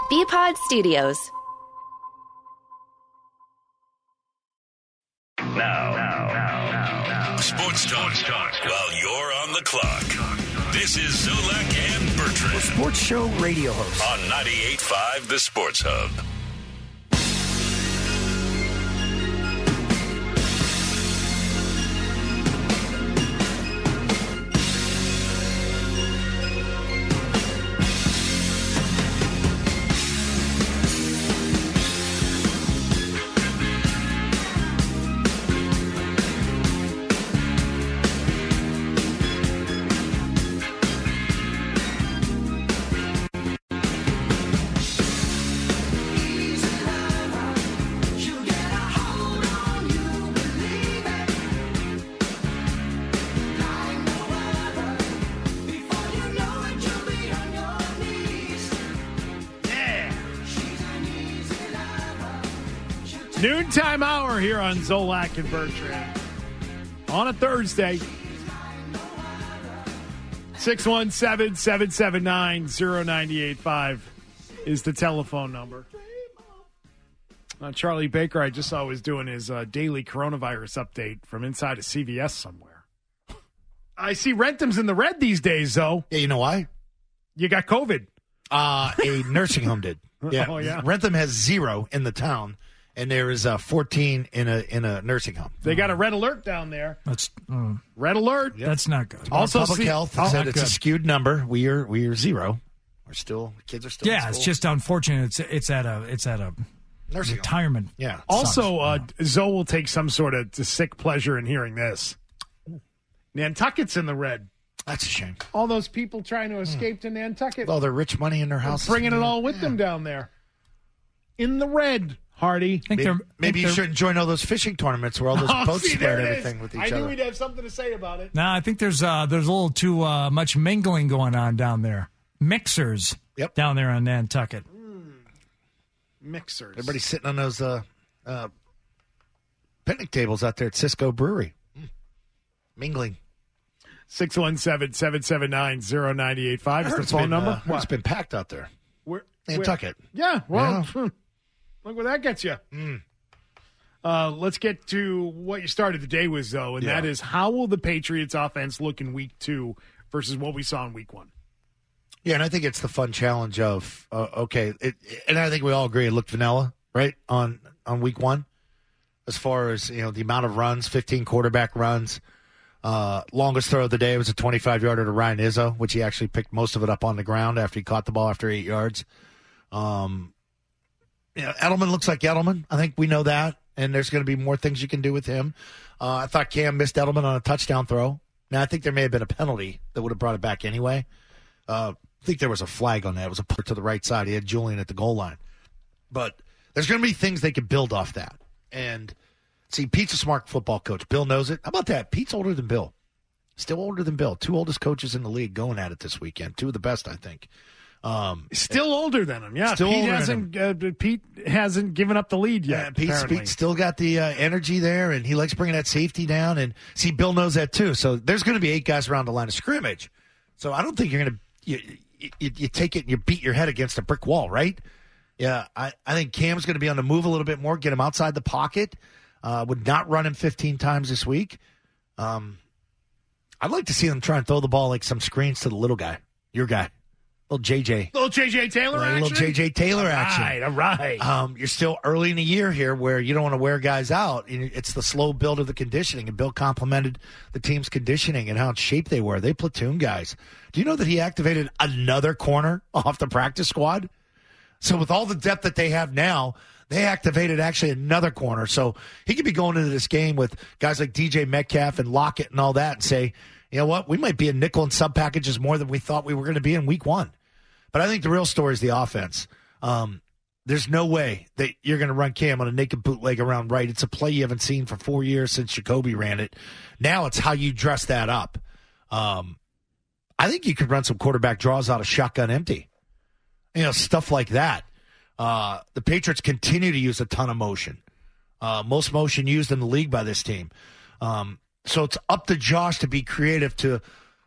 BPod Studios. Now. Sports talk while you're on the clock. This is Zolak and Bertrand. The Sports Show radio host. On 98.5 The Sports Hub. Noontime hour here on Zolak and Bertrand on a Thursday. 617-779-0985 is the telephone number. Charlie Baker, I just saw, was doing his daily coronavirus update from inside a CVS somewhere. I see Rentham's in the red these days, though. Yeah, you know why? You got COVID. A nursing home did. Yeah. Oh, yeah. Rentham has 0 in the town. And there is 14 in a nursing home. They got a red alert down there. That's red alert. Yep. That's not good. Also, public health said it's a skewed number. We are 0. We're still, kids are still. Yeah, in school. it's just unfortunate. It's at a nursing retirement. Home. Yeah. Also, Zoe will take some sort of sick pleasure in hearing this. Nantucket's in the red. That's a shame. All those people trying to escape to Nantucket. All their rich money in their house, bringing it all with them down there. In the red. Hardy. Maybe you shouldn't join all those fishing tournaments where all those boats spread everything with each other. I knew we'd have something to say about it. No, I think there's a little too much mingling going on down there. Mixers down there on Nantucket. Mixers. Everybody's sitting on those picnic tables out there at Cisco Brewery. Mingling. 617-779-0985 is the phone number. It's been packed out there. Nantucket. Yeah, well... Yeah. Look where that gets you. Let's get to what you started the day with, though, and that is, how will the Patriots offense look in week 2 versus what we saw in week 1? Yeah, and I think it's the fun challenge of, and I think we all agree it looked vanilla, right, on week 1, as far as, the amount of runs, 15 quarterback runs. Longest throw of the day was a 25-yarder to Ryan Izzo, which he actually picked most of it up on the ground after he caught the ball after 8 yards. Edelman looks like Edelman. I think we know that, and there's going to be more things you can do with him. I thought Cam missed Edelman on a touchdown throw. Now, I think there may have been a penalty that would have brought it back anyway. I think there was a flag on that. It was a put to the right side. He had Julian at the goal line. But there's going to be things they could build off that. And, see, Pete's a smart football coach. Bill knows it. How about that? Pete's older than Bill. Still older than Bill. 2 oldest coaches in the league going at it this weekend. 2 of the best, I think. Still older than him, yeah. Still older Pete hasn't given up the lead yet. Yeah, Pete still got the energy there, and he likes bringing that safety down. And see, Bill knows that too. So there's going to be 8 guys around the line of scrimmage. So I don't think you're going to you take it and you beat your head against a brick wall, right? Yeah, I think Cam's going to be on the move a little bit more, get him outside the pocket. Would not run him 15 times this week. I'd like to see them try and throw the ball like some screens to the little guy, your guy. Little J.J. Taylor action? Little J.J. Taylor action. All right. You're still early in the year here where you don't want to wear guys out. It's the slow build of the conditioning, and Bill complimented the team's conditioning and how in shape they were. They platoon guys. Do you know that he activated another corner off the practice squad? So with all the depth that they have now, they activated actually another corner. So he could be going into this game with guys like DJ Metcalf and Lockett and all that and say, you know what, we might be in nickel and sub packages more than we thought we were going to be in week 1. But I think the real story is the offense. There's no way that you're going to run Cam on a naked bootleg around right. It's a play you haven't seen for 4 years since Jacoby ran it. Now it's how you dress that up. I think you could run some quarterback draws out of shotgun empty. Stuff like that. The Patriots continue to use a ton of motion. Most motion used in the league by this team. So it's up to Josh to be creative to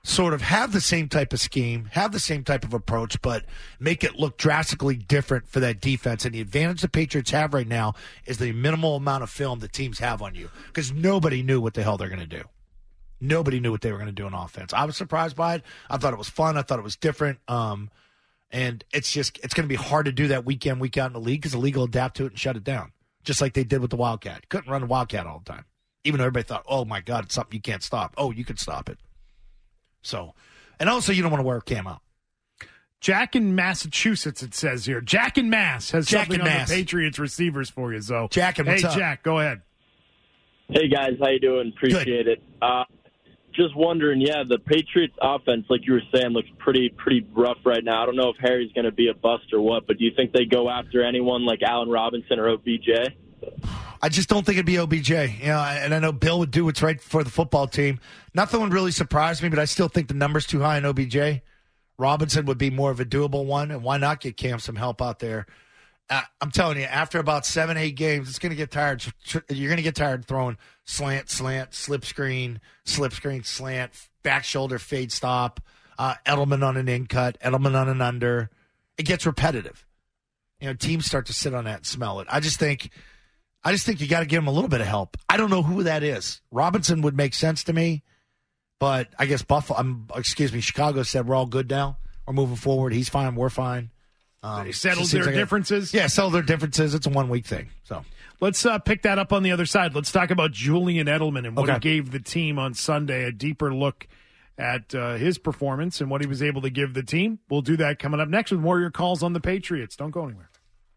sort of have the same type of scheme, have the same type of approach, but make it look drastically different for that defense. And the advantage the Patriots have right now is the minimal amount of film the teams have on you, because nobody knew what the hell they're going to do. Nobody knew what they were going to do on offense. I was surprised by it. I thought it was fun. I thought it was different. And it's going to be hard to do that week in, week out in the league, because the league will adapt to it and shut it down, just like they did with the Wildcat. Couldn't run the Wildcat all the time, even though everybody thought, oh, my God, it's something you can't stop. Oh, you can stop it. So, and also you don't want to wear a camo. Jack in Massachusetts, it says here. Jack in Mass has Jack something in on Mass. the Patriots receivers for you. So, Jack, what's up? Jack, go ahead. Hey, guys. How you doing? Appreciate it. Just wondering, the Patriots offense, like you were saying, looks pretty rough right now. I don't know if Harry's going to be a bust or what, but do you think they go after anyone like Allen Robinson or OBJ? I just don't think it'd be OBJ. And I know Bill would do what's right for the football team. Nothing would really surprise me, but I still think the number's too high in OBJ. Robinson would be more of a doable one, and why not get Cam some help out there? I'm telling you, after about 7-8 games, it's going to get tired. You're going to get tired throwing slant, slip screen, slant, back shoulder, fade stop, Edelman on an in cut, Edelman on an under. It gets repetitive. Teams start to sit on that and smell it. I just think you got to give him a little bit of help. I don't know who that is. Robinson would make sense to me, but I guess Chicago said we're all good now. We're moving forward. He's fine. We're fine. They settled their differences? Settled their differences. It's a 1 week thing. So let's pick that up on the other side. Let's talk about Julian Edelman and what he gave the team on Sunday, a deeper look at his performance and what he was able to give the team. We'll do that coming up next with more of your calls on the Patriots. Don't go anywhere.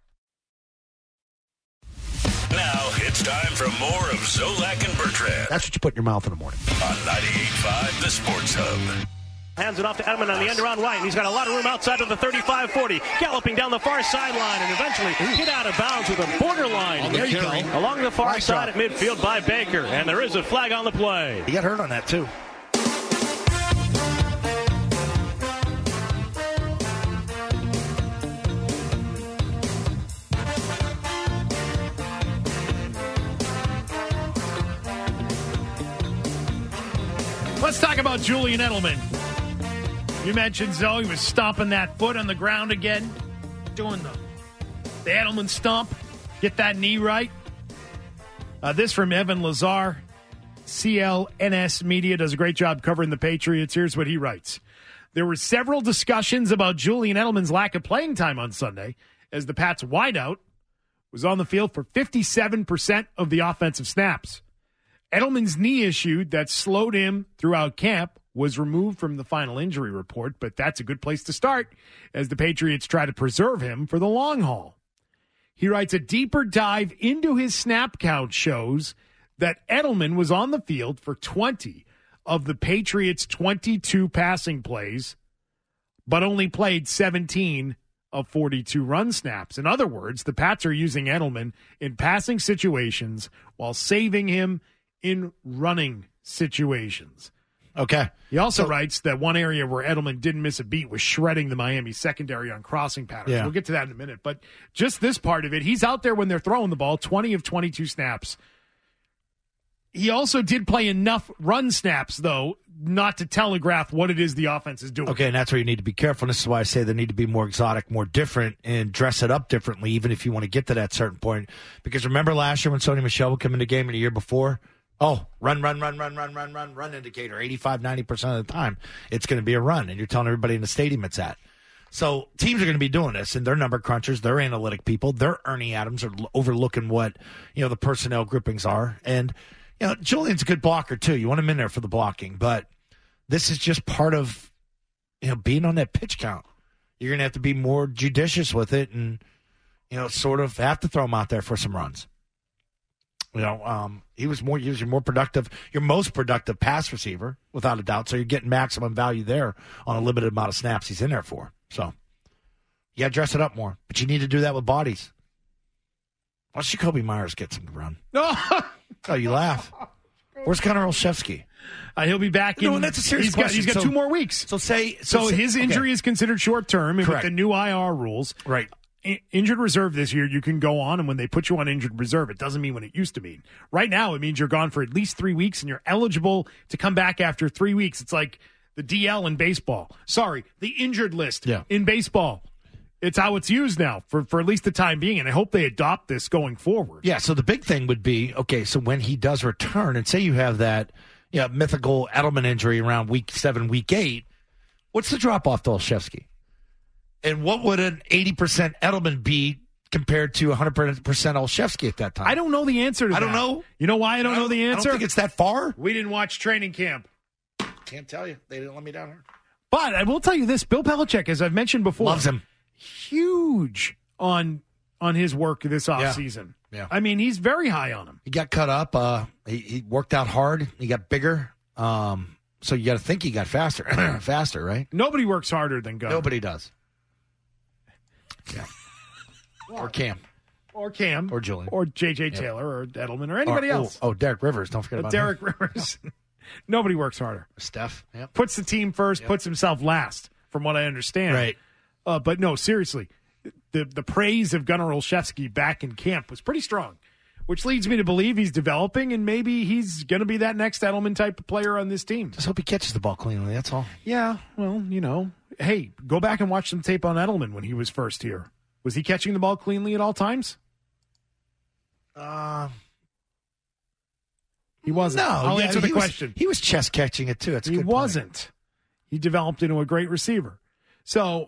Now it's time for more of Zolak and Bertrand. That's what you put in your mouth in the morning. On 98.5, the Sports Hub. Hands it off to Edelman on the end around right, and he's got a lot of room outside of the 35-40, galloping down the far sideline, and eventually hit out of bounds with a borderline. There you go. Along the far side at midfield by Baker, and there is a flag on the play. He got hurt on that, too. Let's talk about Julian Edelman. You mentioned, Zoe, he was stomping that foot on the ground again, doing the Edelman stomp. Get that knee right. This from Evan Lazar. CLNS Media does a great job covering the Patriots. Here's what he writes. There were several discussions about Julian Edelman's lack of playing time on Sunday, as the Pats' wideout was on the field for 57% of the offensive snaps. Edelman's knee issue that slowed him throughout camp was removed from the final injury report, but that's a good place to start as the Patriots try to preserve him for the long haul. He writes, a deeper dive into his snap count shows that Edelman was on the field for 20 of the Patriots' 22 passing plays, but only played 17 of 42 run snaps. In other words, the Pats are using Edelman in passing situations while saving him in running situations. Okay. He also writes that one area where Edelman didn't miss a beat was shredding the Miami secondary on crossing patterns. Yeah. We'll get to that in a minute. But just this part of it, he's out there when they're throwing the ball, 20 of 22 snaps. He also did play enough run snaps, though, not to telegraph what it is the offense is doing. Okay, and that's where you need to be careful. This is why I say they need to be more exotic, more different, and dress it up differently, even if you want to get to that certain point. Because remember last year when Sony Michel would come in the game and the year before? Oh, run indicator. 85, 90% of the time, it's going to be a run, and you're telling everybody in the stadium it's at. So teams are going to be doing this, and they're number crunchers, they're analytic people, they're Ernie Adams are overlooking what the personnel groupings are. And Julian's a good blocker too. You want him in there for the blocking, but this is just part of being on that pitch count. You're going to have to be more judicious with it, and sort of have to throw him out there for some runs. He was your more productive, your most productive pass receiver, without a doubt. So you're getting maximum value there on a limited amount of snaps he's in there for. So you got to dress it up more, but you need to do that with bodies. Once Jacoby Myers gets some run. Oh, you laugh. Where's Connor Olszewski? He'll be back in. No, that's a serious question. He's got 2 more weeks. So his injury is considered short term, and with Correct. the new IR rules, right? Injured reserve this year, you can go on, and when they put you on injured reserve, it doesn't mean what it used to mean. Right now, it means you're gone for at least 3 weeks, and you're eligible to come back after 3 weeks. It's like the DL in baseball. Sorry, the injured list in baseball. It's how it's used now for at least the time being, and I hope they adopt this going forward. Yeah, so the big thing would be, okay, so when he does return, and say you have that mythical Edelman injury around week 7, week 8, what's the drop-off to Olszewski? And what would an 80% Edelman be compared to 100% Olszewski at that time? I don't know the answer to that. I don't know. You know why I don't know the answer? I don't think it's that far. We didn't watch training camp. Can't tell you. They didn't let me down here. But I will tell you this. Bill Belichick, as I've mentioned before, loves him. Huge on his work this offseason. Yeah. I mean, he's very high on him. He got cut up. He worked out hard. He got bigger. So you got to think he got faster. Faster, right? Nobody works harder than Gunnar. Nobody does. Yeah. Or Cam. Or Cam. Or Julian. Or J.J. Taylor or Edelman or anybody else. Oh, Derek Rivers. Don't forget about Derek him. Rivers. Nobody works harder. Steph. Yep. Puts the team first, puts himself last, from what I understand. Right. But no, seriously, the praise of Gunnar Olszewski back in camp was pretty strong, which leads me to believe he's developing, and maybe he's going to be that next Edelman type of player on this team. Just hope he catches the ball cleanly, that's all. Yeah, well, hey, go back and watch some tape on Edelman when he was first here. Was he catching the ball cleanly at all times? He wasn't. No, I'll answer the question. He was chest catching it, too. That's a he good wasn't. Point. He developed into a great receiver. So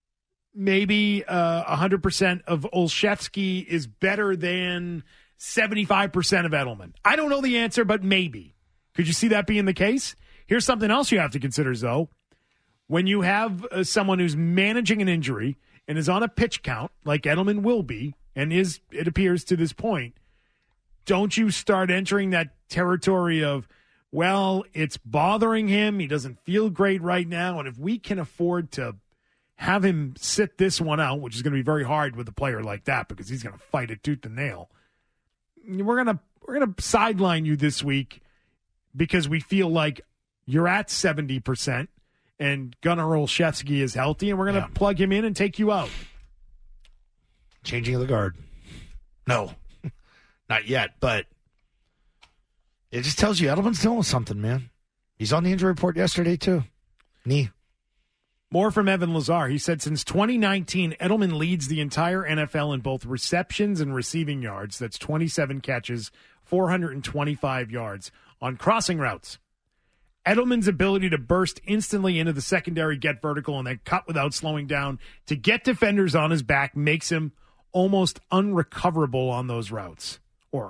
maybe 100% of Olszewski is better than 75% of Edelman. I don't know the answer, but maybe. Could you see that being the case? Here's something else you have to consider, though. When you have someone who's managing an injury and is on a pitch count, like Edelman will be, and is, it appears to this point, don't you start entering that territory of, well, it's bothering him. He doesn't feel great right now. And if we can afford to have him sit this one out, which is going to be very hard with a player like that because he's going to fight it tooth and nail, we're going to sideline you this week because we feel like you're at 70% and Gunnar Olszewski is healthy, and we're going to plug him in and take you out. Changing of the guard. No, not yet, but it just tells you Edelman's doing something, man. He's on the injury report yesterday, too. Knee. More from Evan Lazar. He said since 2019, Edelman leads the entire NFL in both receptions and receiving yards. That's 27 catches, 425 yards on crossing routes. Edelman's ability to burst instantly into the secondary, get vertical, and then cut without slowing down to get defenders on his back makes him almost unrecoverable on those routes. Or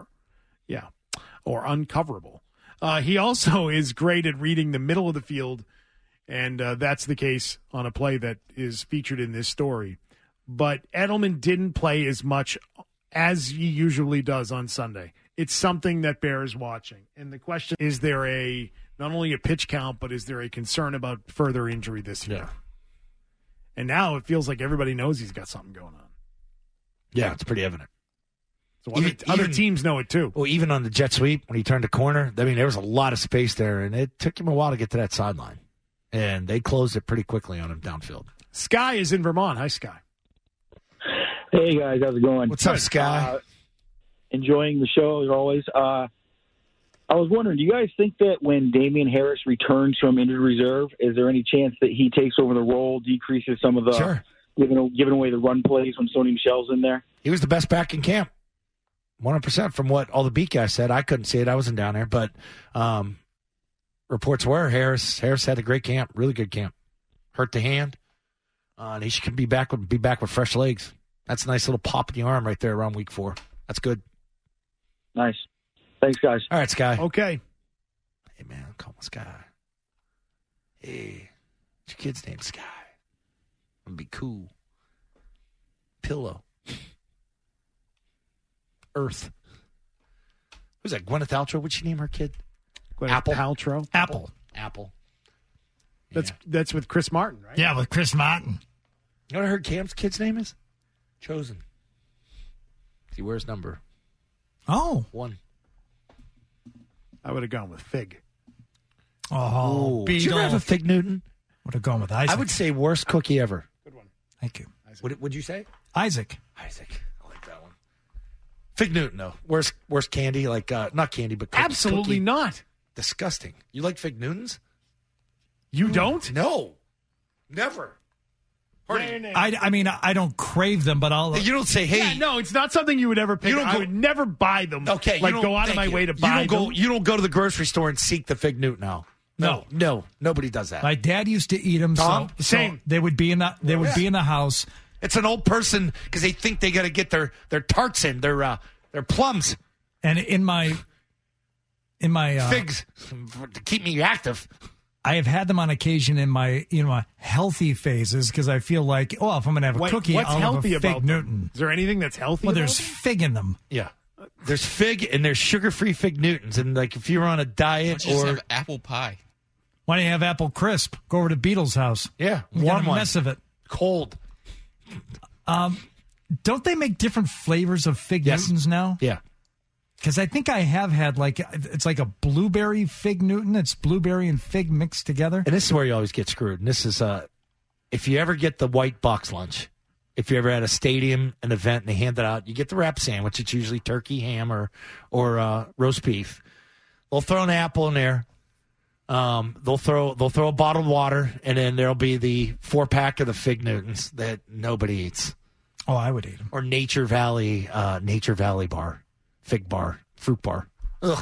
uncoverable. He also is great at reading the middle of the field, and that's the case on a play that is featured in this story. But Edelman didn't play as much as he usually does on Sunday. It's something that bears watching. And the question, is there not only a pitch count, but is there a concern about further injury this year? Yeah. And now it feels like everybody knows he's got something going on. Yeah, it's pretty evident. So other teams know it too. Well, even on the jet sweep, when he turned the corner, I mean, there was a lot of space there, and it took him a while to get to that sideline. And they closed it pretty quickly on him downfield. Sky is in Vermont. Hi, Sky. Hey, guys. How's it going? What's up, Sky? Enjoying the show, as always. I was wondering, do you guys think that when Damian Harris returns from injured reserve, is there any chance that he takes over the role, decreases some of the giving away the run plays when Sony Michel's in there? He was the best back in camp. 100% from what all the beat guys said. I couldn't see it. I wasn't down there. But reports were Harris had a great camp, really good camp. Hurt the hand. And he should be back with fresh legs. That's a nice little pop in the arm right there around week 4. That's good. Nice. Thanks, guys. All right, Sky. Okay. Hey, man, call me Sky. Hey, what's your kid's name? Sky. I'm going to be cool. Pillow. Earth. Who's that? Gwyneth Paltrow? What'd she name her kid? Apple. Paltrow. Apple. That's with Chris Martin, right? Yeah, with Chris Martin. You know what I heard Cam's kid's name is? Chosen. He wears number 1. I would have gone with Fig. Oh, did you ever have a Fig Newton? Would have gone with Isaac. I would say worst cookie ever. Good one. Thank you. What would you say? Isaac. I like that one. Fig Newton, though. Worst candy, like not candy, but cookie. Absolutely not. Disgusting. You like Fig Newtons? You don't? No. Never. I mean, I don't crave them, but I'll. You don't say, hey. Yeah, no, it's not something you would ever pick. I would never buy them. Okay. Like, go out of my way to buy them. You don't go to the grocery store and seek the Fig Newton now. No. Nobody does that. My dad used to eat them. Tom? So they would be in the be in the house. It's an old person because they think they got to get their tarts in, their plums. And in my figs to keep me active. I have had them on occasion in my healthy phases because I feel like, if I'm going to have a cookie, what's I'll healthy have a Fig about Newton. Them? Is there anything that's healthy? Well, there's fig in them. Yeah. There's fig and there's sugar-free Fig Newtons. And like if you're on a diet or have apple pie. Why don't you have apple crisp? Go over to Beatles' house. Yeah. Warm one. Mess of it. Cold. Don't they make different flavors of Fig Newtons now? Yeah. Because I think I have had it's like a blueberry Fig Newton. It's blueberry and fig mixed together. And this is where you always get screwed. And this is, if you ever get the white box lunch, if you ever at a stadium, an event, and they hand it out, you get the wrap sandwich. It's usually turkey, ham, or roast beef. They'll throw an apple in there. They'll throw a bottle of water, and then there'll be the 4-pack of the Fig Newtons that nobody eats. Oh, I would eat them. Or Nature Valley bar. Fig bar, fruit bar. Ugh.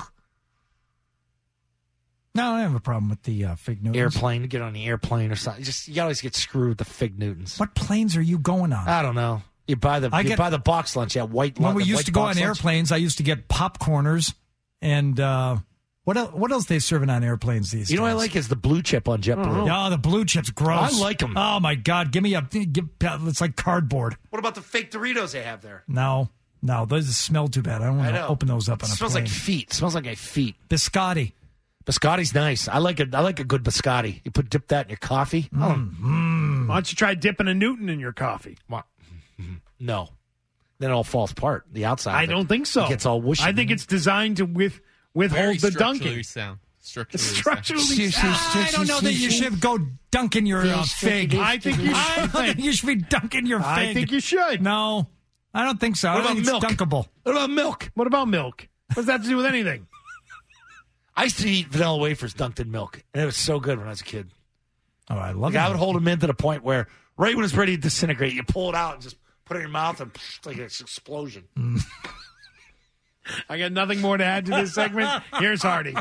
No, I don't have a problem with the Fig Newtons. Airplane, get on the airplane or something. You always get screwed with the Fig Newtons. What planes are you going on? I don't know. You buy the box lunch. Yeah, white. When we used to go on lunch. airplanes, I used to get popcorners and what else they serving on airplanes these days? You know what I like is the blue chip on JetBlue. Oh, the blue chip's gross. I like them. Oh my God, it's like cardboard. What about the fake Doritos they have there? No, those smell too bad. I don't want to open those up on a plane. Smells like feet. Smells like my feet. Biscotti. Biscotti's nice. I like a good biscotti. You dip that in your coffee. Why don't you try dipping a Newton in your coffee? No. Then it all falls apart. The outside. I don't think so. It gets all whooshy. I think it's designed to withhold the dunking. Structurally sound. I don't know that you should go dunking your fig. I think you should. I don't think you should be dunking your fig. I think you should. No, I don't think so. What about milk? It's dunkable. What about milk? What about milk? What does that have to do with anything? I used to eat vanilla wafers dunked in milk, and it was so good when I was a kid. Oh, I love it. I would hold them in to the point where right when it's ready to disintegrate, you pull it out and just put it in your mouth and it's like an explosion. I got nothing more to add to this segment. Here's Hardy.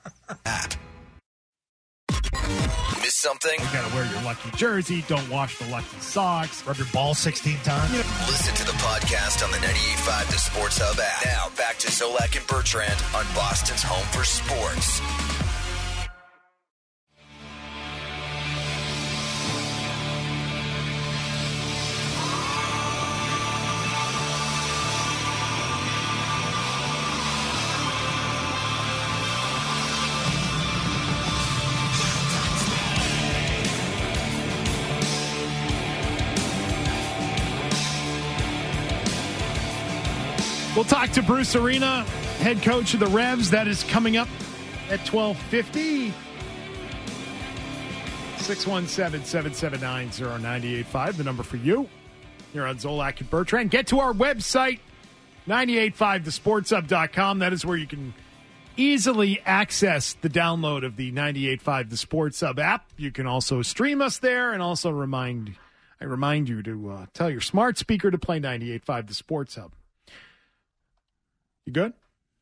Miss something? You gotta wear your lucky jersey. Don't wash the lucky socks. Rub your ball 16 times. Listen to the podcast on the 98.5 The Sports Hub app. Now back to Zolak and Bertrand on Boston's home for sports. We'll talk to Bruce Arena, head coach of the Revs. That is coming up at 12:50. 617-779-0985, the number for you. Here on Zolak and Bertrand. Get to our website, 985thesportshub.com. That is where you can easily access the download of the 98.5 The Sports Hub app. You can also stream us there, and also remind you to tell your smart speaker to play 98.5 The Sports Hub. You good?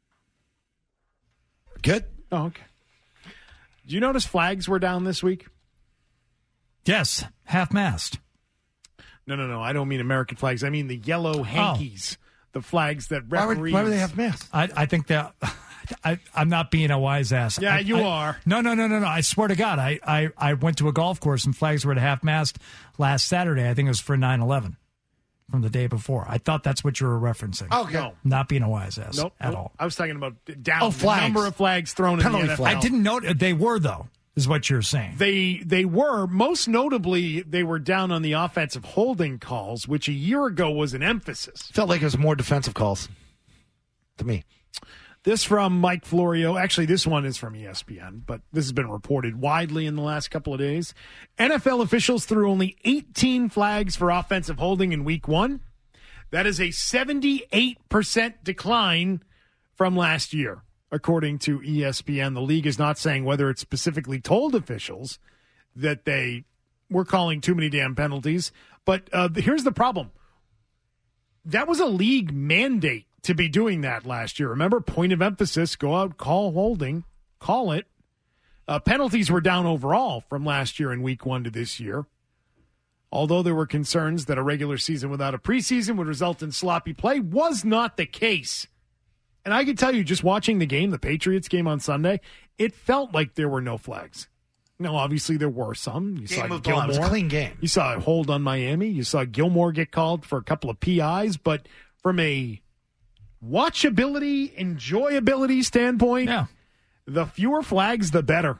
Good. Oh, okay. Did you notice flags were down this week? Yes, half-mast. No. I don't mean American flags. I mean the yellow hankies, the flags that referees. Why would they have mast? I think that I'm not being a wise ass. Yeah, you are. No. I swear to God, I went to a golf course and flags were at half-mast last Saturday. I think it was for 9/11. From the day before. I thought that's what you were referencing. Okay. No. Not being a wise ass at all. I was talking about down the number of flags thrown in the NFL. I didn't know they were, though, is what you're saying. They were. Most notably, they were down on the offensive holding calls, which a year ago was an emphasis. Felt like it was more defensive calls to me. This from Mike Florio. Actually, this one is from ESPN, but this has been reported widely in the last couple of days. NFL officials threw only 18 flags for offensive holding in week one. That is a 78% decline from last year, according to ESPN. The league is not saying whether it specifically told officials that they were calling too many damn penalties. But here's the problem. That was a league mandate to be doing that last year. Remember, point of emphasis, go out, call holding, call it. Penalties were down overall from last year in week 1 to this year. Although there were concerns that a regular season without a preseason would result in sloppy play, was not the case. And I can tell you, just watching the game, the Patriots game on Sunday, it felt like there were no flags. Now, obviously, there were some. You saw Gilmore. It was a clean game. You saw a hold on Miami. You saw Gilmore get called for a couple of PIs. But from a watchability, enjoyability standpoint, the fewer flags, the better.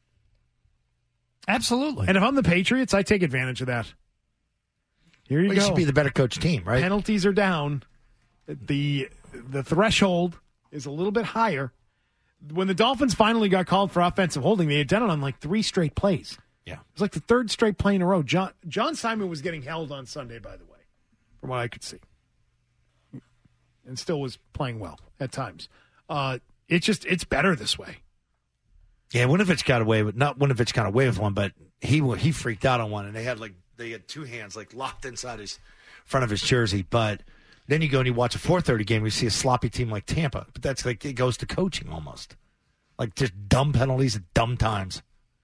Absolutely. And if I'm the Patriots, I take advantage of that. Here you go. You should be the better coach team, right? Penalties are down. The threshold is a little bit higher. When the Dolphins finally got called for offensive holding, they had done it on like 3 straight plays. Yeah. It was like the 3rd straight play in a row. John Simon was getting held on Sunday, by the way, from what I could see. And still was playing well at times. It's better this way. Yeah, Winovich got away with, not Winovich got away with one, but he freaked out on one, and they had 2 hands like locked inside his front of his jersey. But then you go and you watch a 4:30 game, you see a sloppy team like Tampa. But that's like, it goes to coaching almost. Like just dumb penalties at dumb times.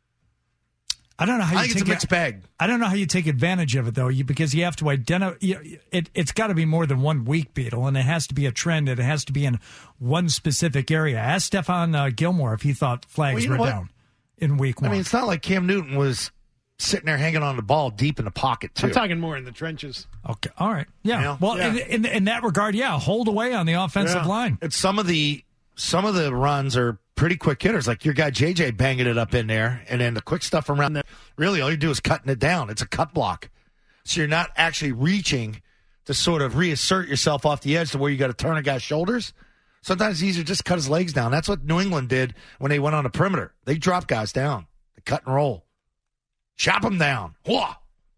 I don't know how I think it's a mixed bag. I don't know how you take advantage of it, though, because you have to identify. It's got to be more than 1 week, Beetle, and it has to be a trend, and it has to be in one specific area. Ask Stephon Gilmore if he thought flags were down in week 1. I mean, it's not like Cam Newton was sitting there hanging on the ball deep in the pocket, too. I'm talking more in the trenches. Okay, all right. Yeah. Well, in that regard, hold away on the offensive line. It's some of the runs are pretty quick hitters, like your guy JJ banging it up in there, and then the quick stuff around there. Really, all you do is cutting it down. It's a cut block, so you're not actually reaching to sort of reassert yourself off the edge to where you got to turn a guy's shoulders. Sometimes it's easier to just cut his legs down. That's what New England did when they went on the perimeter. They dropped guys down, they cut and roll, chop them down, Hwah!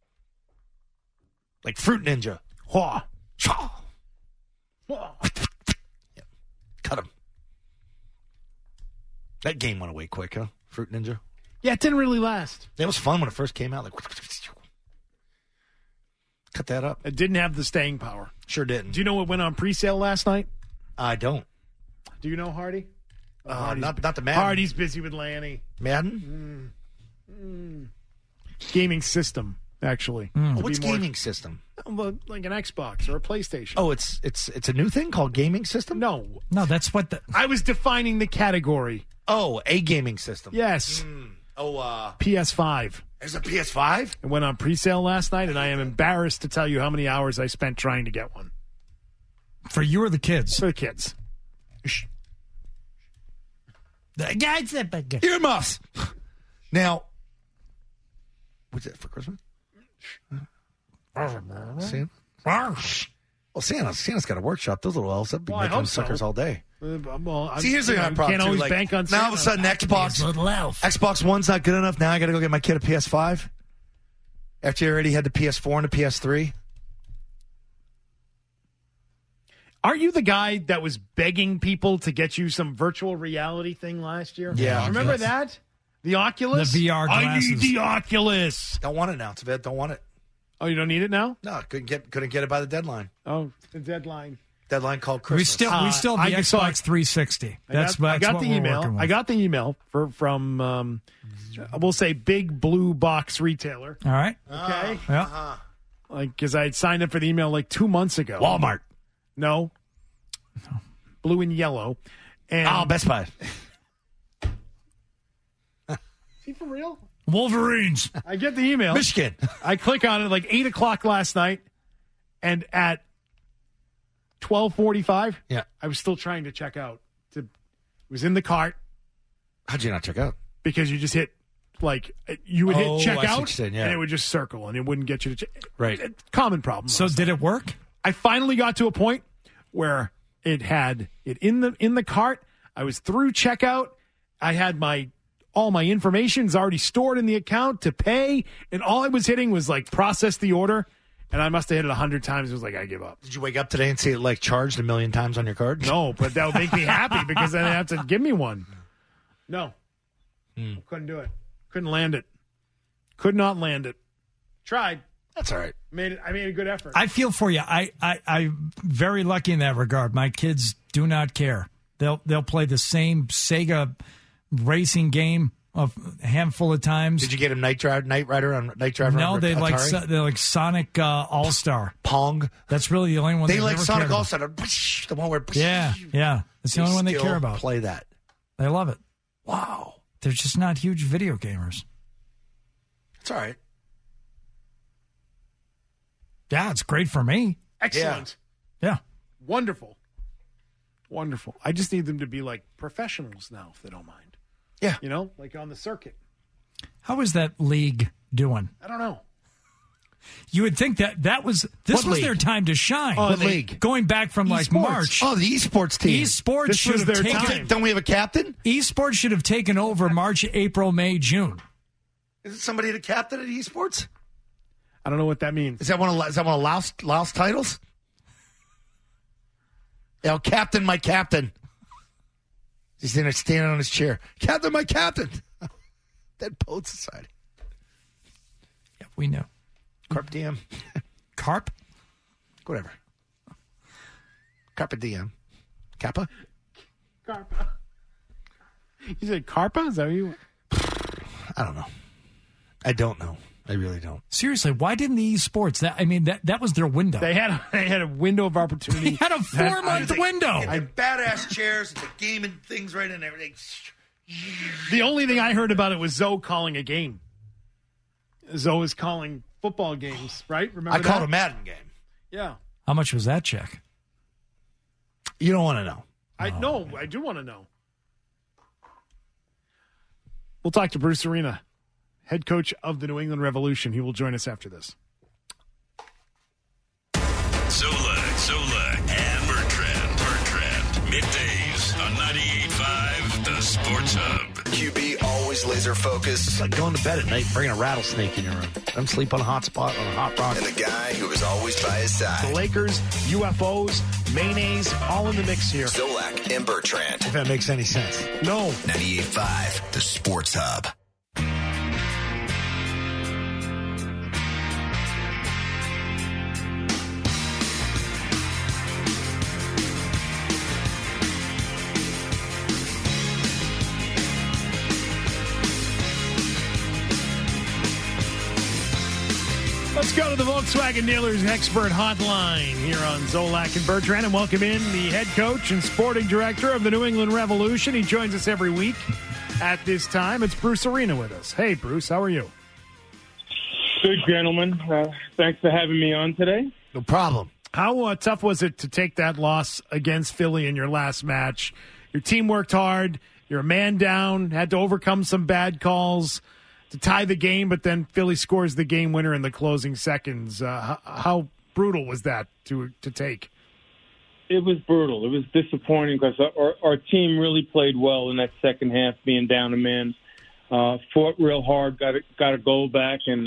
Like Fruit Ninja, Hwah! Shaw! Cut him. That game went away quick, huh? Fruit Ninja. Yeah, it didn't really last. It was fun when it first came out. Like, cut that up. It didn't have the staying power. Sure didn't. Do you know what went on pre-sale last night? I don't. Do you know Hardy? Not the Madden. Hardy's busy with Lanny. Madden? Gaming system, actually. What's gaming system? Like an Xbox or a PlayStation. Oh, it's a new thing called gaming system? No, that's what I was defining the category. Oh, a gaming system. Yes. PS5. There's a PS5? It went on pre-sale last night, and I am embarrassed to tell you how many hours I spent trying to get one. For you or the kids? For the kids. Shh. Earmuffs. Now, what's it for Christmas? Santa? Well, Santa's got a workshop. Those little elves have been making suckers all day. See, here's the problem. Can't always bank on Santa. Now all of a sudden, Xbox One's not good enough. Now I got to go get my kid a PS5 after you already had the PS4 and the PS3. Aren't you the guy that was begging people to get you some virtual reality thing last year? Yeah. Remember that? The Oculus? The VR glasses. I need the Oculus. Don't want it now. It's bad. Don't want it. Oh, you don't need it now? No, couldn't get it by the deadline. Oh, the deadline. Deadline called Christmas. We still have the Xbox 360. I got the email. I got the email from we'll say Big Blue Box Retailer. All right. Okay. Yeah. Because I had signed up for the email like 2 months ago. Walmart. No. Blue and yellow. And Best Buy. Is he for real? Wolverines. I get the email. Michigan. I click on it like 8 o'clock last night, and at 12:45, I was still trying to check out. It was in the cart. How'd you not check out? Because you just hit, you would hit check out, and it would just circle, and it wouldn't get you to check. Right. Common problem. So did it work? I finally got to a point where it had it in the cart. I was through checkout. I had all my information is already stored in the account to pay, and all I was hitting was process the order, and I must have hit it 100 times. It was like, I give up. Did you wake up today and see it charged 1 million times on your card? No, but that would make me happy because then I have to give me one. No. Couldn't do it. Couldn't land it. Could not land it. Tried. That's all right. I made a good effort. I feel for you. I'm very lucky in that regard. My kids do not care. They'll play the same Sega racing game a handful of times. Did you get him Night Rider on Night Driver? No, they Atari? like Sonic All Star. Pong. That's really the only one they like Sonic All Star. The one where yeah, that's the only one they care about. Play that. They love it. Wow, they're just not huge video gamers. It's all right. Yeah, it's great for me. Excellent. Yeah. Wonderful. I just need them to be like professionals now, if they don't mind. Yeah. You know, like on the circuit. How is that league doing? I don't know. You would think this was their time to shine. What league? Going back from like March. Oh, the esports team. Esports should have taken. Time. Don't we have a captain? Esports should have taken over March, April, May, June. Is it somebody the captain at esports? I don't know what that means. Is that one of Laos titles? Yeah, captain, my captain. He's in there standing on his chair. Captain, my captain. Dead Poet Society. Yeah, we know. Carp diem. Carp? Whatever. Carpe diem. Kappa? Carpa. You said Carpa? Is that what you... I don't know. I don't know. I really don't. Seriously, why didn't the esports? That was their window. They had a window of opportunity. They had a 4-month window. And badass chairs and the gaming things right in everything. The only thing I heard about it was Zoe calling a game. Zoe is calling football games, right? Remember that? Called a Madden game. Yeah. How much was that check? You don't want to know. I do want to know. We'll talk to Bruce Arena, head coach of the New England Revolution. He will join us after this. Solak, and Bertrand. Middays on 98.5 The Sports Hub. QB always laser focused. It's like going to bed at night, bringing a rattlesnake in your room. I'm sleep on a hot spot on a hot rock. And the guy who is always by his side. The Lakers, UFOs, mayonnaise, all in the mix here. Solak and Bertrand. If that makes any sense. No. 98.5 The Sports Hub. Let's go to the Volkswagen Dealers Expert Hotline here on Zolak and Bertrand, and welcome in the head coach and sporting director of the New England Revolution. He joins us every week at this time. It's Bruce Arena with us. Hey, Bruce, how are you? Good, gentlemen. Thanks for having me on today. No problem. How tough was it to take that loss against Philly in your last match? Your team worked hard. You're a man down, had to overcome some bad calls to tie the game, but then Philly scores the game winner in the closing seconds. How brutal was that to take? It was brutal. It was disappointing because our team really played well in that second half, being down a man. Fought real hard, got a goal back, and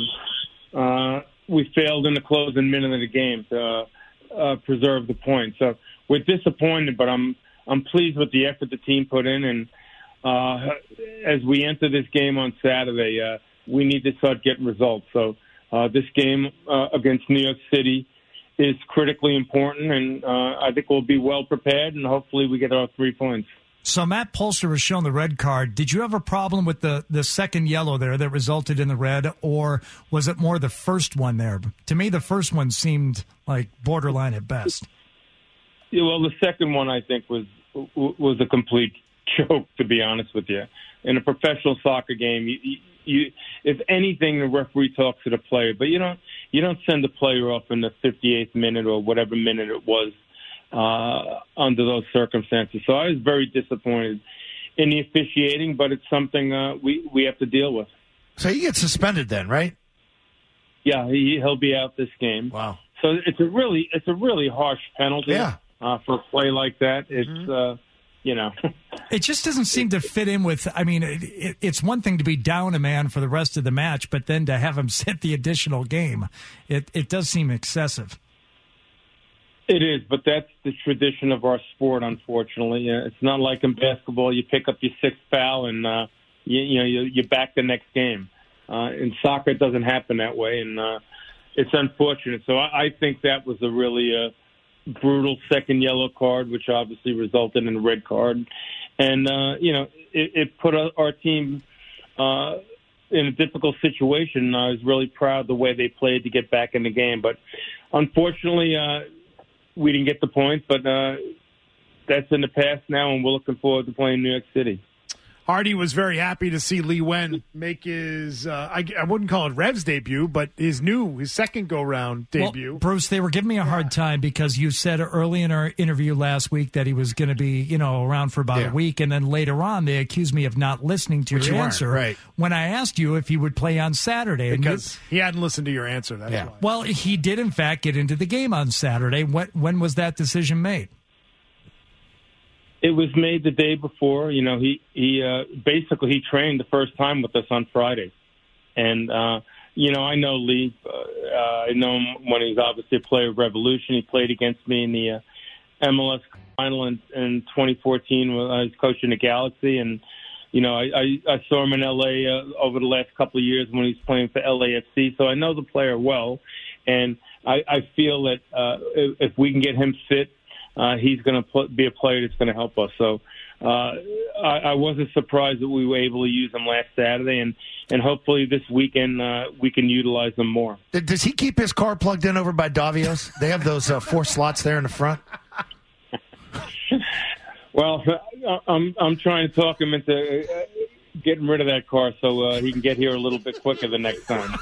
we failed in the closing minute of the game to preserve the point. So we're disappointed, but I'm pleased with the effort the team put in, and as we enter this game on Saturday, we need to start getting results. So this game against New York City is critically important, and I think we'll be well prepared, and hopefully we get our 3 points. So Matt Polster was shown the red card. Did you have a problem with the second yellow there that resulted in the red, or was it more the first one there? To me, the first one seemed like borderline at best. Yeah, well, the second one I think was a complete joke, to be honest with you. In a professional soccer game, you if anything, the referee talks to the player, but you don't send the player off in the 58th minute or whatever minute it was under those circumstances. So I was very disappointed in the officiating, but it's something we have to deal with. So you get suspended then, right? Yeah, he'll be out this game. Wow. So it's a really harsh penalty. Yeah. For a play like that. It's It just doesn't seem to fit in with, I mean, it's one thing to be down a man for the rest of the match, but then to have him sit the additional game, it does seem excessive. It is, but that's the tradition of our sport, unfortunately. It's not like in basketball, you pick up your sixth foul and you're back the next game. In soccer, it doesn't happen that way, and it's unfortunate. So I think that was a really brutal second yellow card, which obviously resulted in a red card. And, it put our team in a difficult situation. I was really proud of the way they played to get back in the game. But unfortunately, we didn't get the points, but that's in the past now, and we're looking forward to playing New York City. Hardy was very happy to see Lee Wen make his, I wouldn't call it Revs debut, but his second go-round debut. Well, Bruce, they were giving me a hard time because you said early in our interview last week that he was going to be, around for about a week, and then later on they accused me of not listening to your answer. Right. When I asked you if he would play on Saturday. Because he hadn't listened to your answer, that's why. Well, he did, in fact, get into the game on Saturday. When was that decision made? It was made the day before. He basically he trained the first time with us on Friday, and I know Lee. I know him when he was obviously a player of Revolution. He played against me in the MLS final in 2014 when I was coaching the Galaxy, and I saw him in LA over the last couple of years when he was playing for LAFC. So I know the player well, and I feel that if we can get him fit. He's going to be a player that's going to help us. So I wasn't surprised that we were able to use him last Saturday, and hopefully this weekend we can utilize him more. Does he keep his car plugged in over by Davios? They have those 4 slots there in the front. Well, I'm trying to talk him into getting rid of that car so he can get here a little bit quicker the next time.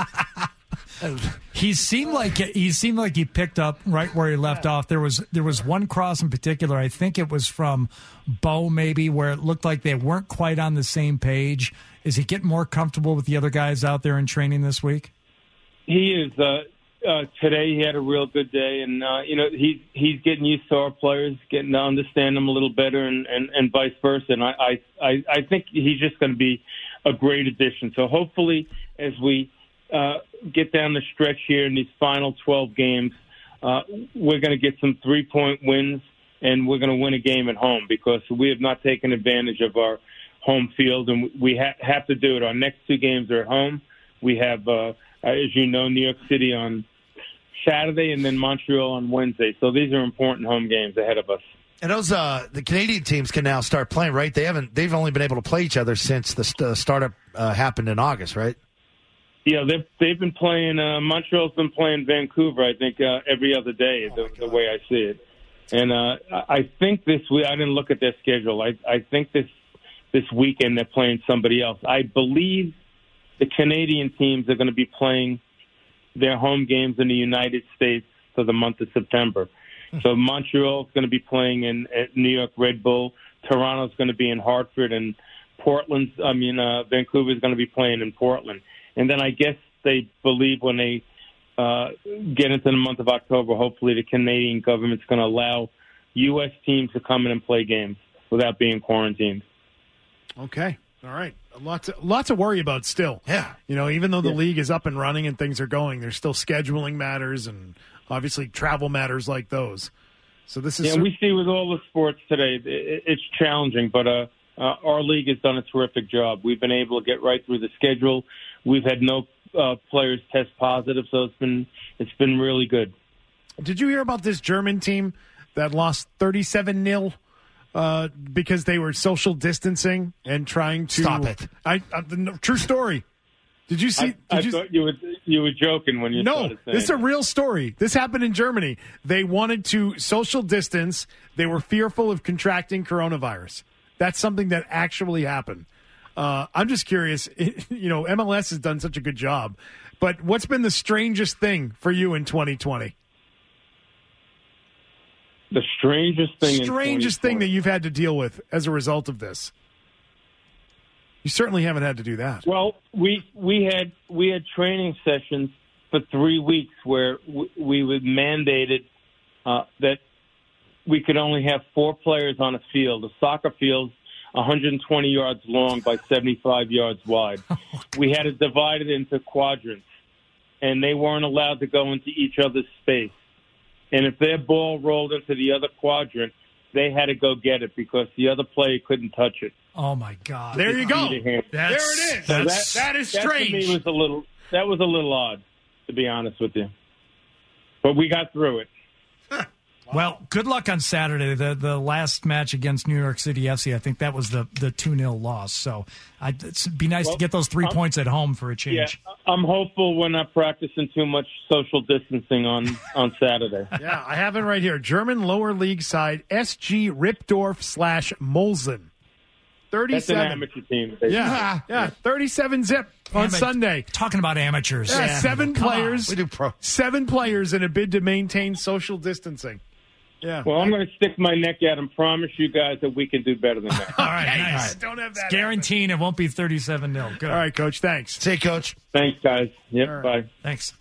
He seemed like he picked up right where he left off. There was one cross in particular. I think it was from Bo, maybe, where it looked like they weren't quite on the same page. Is he getting more comfortable with the other guys out there in training this week? He is. Today he had a real good day, and he's getting used to our players, getting to understand them a little better, and vice versa. And I think he's just going to be a great addition. So hopefully, as we get down the stretch here in these final 12 games, we're going to get some 3-point wins, and we're going to win a game at home because we have not taken advantage of our home field, and we have to do it. Our next 2 games are at home. We have, as you know, New York City on Saturday and then Montreal on Wednesday. So these are important home games ahead of us. And those the Canadian teams can now start playing, right? They've only been able to play each other since the startup happened in August, right? Yeah, they've been playing. Montreal's been playing Vancouver, I think, every other day, the way I see it. And I think this week, I didn't look at their schedule. I think this weekend they're playing somebody else. I believe the Canadian teams are going to be playing their home games in the United States for the month of September. So Montreal's going to be playing at New York Red Bull. Toronto's going to be in Hartford, and Vancouver's going to be playing in Portland. And then I guess they believe when they get into the month of October, hopefully the Canadian government's going to allow U.S. teams to come in and play games without being quarantined. Okay. All right. Lots to worry about still. Yeah. Even though the league is up and running and things are going, there's still scheduling matters and obviously travel matters like those. So this is... Yeah, we see with all the sports today, it's challenging, but our league has done a terrific job. We've been able to get right through the schedule. We've had no players test positive, so it's been really good. Did you hear about this German team that lost 37-0 because they were social distancing and trying to... Stop it. True story. Did you see? I thought you were joking when you started saying this is a real story. This happened in Germany. They wanted to social distance. They were fearful of contracting coronavirus. That's something that actually happened. I'm just curious. MLS has done such a good job, but what's been the strangest thing for you in 2020? The strangest thing that you've had to deal with as a result of this. You certainly haven't had to do that. Well, we had training sessions for 3 weeks where we were mandated that we could only have 4 players on a field. A soccer field's 120 yards long by 75 yards wide. We had to divide it into quadrants, and they weren't allowed to go into each other's space. And if their ball rolled into the other quadrant, they had to go get it because the other player couldn't touch it. Oh my God! There you go. There it is. That is strange. That to me was a little odd, to be honest with you. But we got through it. Well, good luck on Saturday. The last match against New York City FC, I think that was the 2-0 loss. So it'd be nice to get those 3 points at home for a change. Yeah, I'm hopeful we're not practicing too much social distancing on Saturday. Yeah, I have it right here. German lower league side, SG Ripdorf/Molsen. 37. That's an amateur team. Yeah, 37 zip on Sunday. Talking about amateurs. Yeah, 7 players. We do pro. 7 players in a bid to maintain social distancing. Yeah. Well, I'm going to stick my neck out and promise you guys that we can do better than that. All right, nice. All right. Don't have that. Guaranteeing it won't be 37-0. Good. All right, Coach. Thanks. See you, Coach. Thanks, guys. Yep, right. bye. Thanks.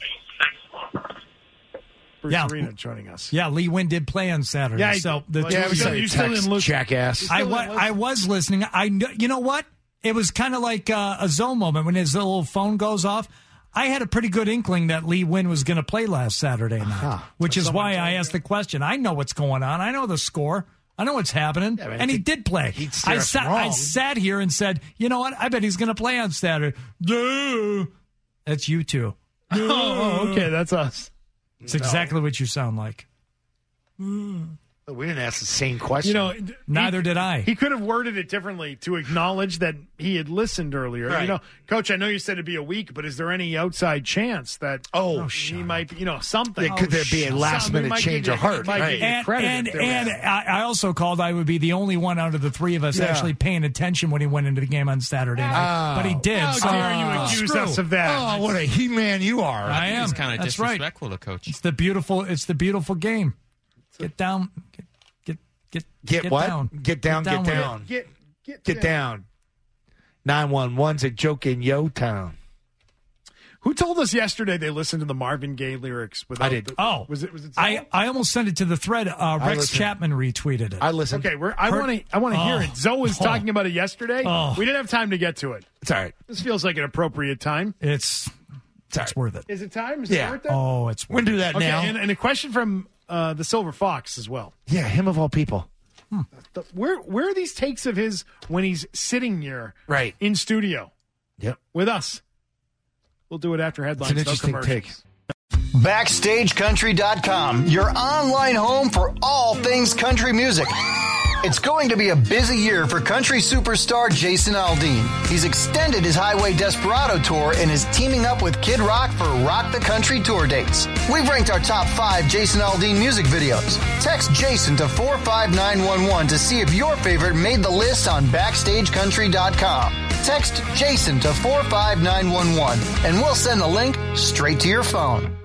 Bruce Arena joining us. Yeah, Lee Wynn did play on Saturday. Yeah, so you still didn't listen. Jackass. I was listening. You know what? It was kind of like a Zoe moment when his little phone goes off. I had a pretty good inkling that Lee Wynn was going to play last Saturday night, which is why I asked the question. I know what's going on. I know the score. I know what's happening. Yeah, and he did play. I sat here and said, you know what? I bet he's going to play on Saturday. That's you two. Oh, okay. That's us. It's exactly what you sound like. We didn't ask the same question. Neither did I. He could have worded it differently to acknowledge that he had listened earlier. Right. Coach, I know you said it'd be a week, but is there any outside chance that he might be, something? Could there be a last-minute change of heart? Right. And I also called I would be the only one out of the 3 of us actually paying attention when he went into the game on Saturday night. But he did. How dare you accuse us of that? Oh, what a He-Man you are. I am. It's kind of disrespectful to Coach. It's the beautiful game. Get down. Get what? Down. Get down. Get down. 911's a joke in Yo Town. Who told us yesterday they listened to the Marvin Gaye lyrics? I did. Was it? I almost sent it to the thread. Rex Chapman retweeted it. I listened. Okay, I want to hear it. Zoe was talking about it yesterday. We didn't have time to get to it. It's all right. This feels like an appropriate time. It's worth it. Is it time? Is it worth it? Oh, it's worth it. We can do that now. And a question from the Silver Fox as well. Yeah, him of all people. Where are these takes of his when he's sitting here in studio with us? We'll do it after headlines. It's an interesting take. BackstageCountry.com, your online home for all things country music. It's going to be a busy year for country superstar Jason Aldean. He's extended his Highway Desperado tour and is teaming up with Kid Rock for Rock the Country tour dates. We've ranked our top 5 Jason Aldean music videos. Text Jason to 45911 to see if your favorite made the list on BackstageCountry.com. Text Jason to 45911 and we'll send the link straight to your phone.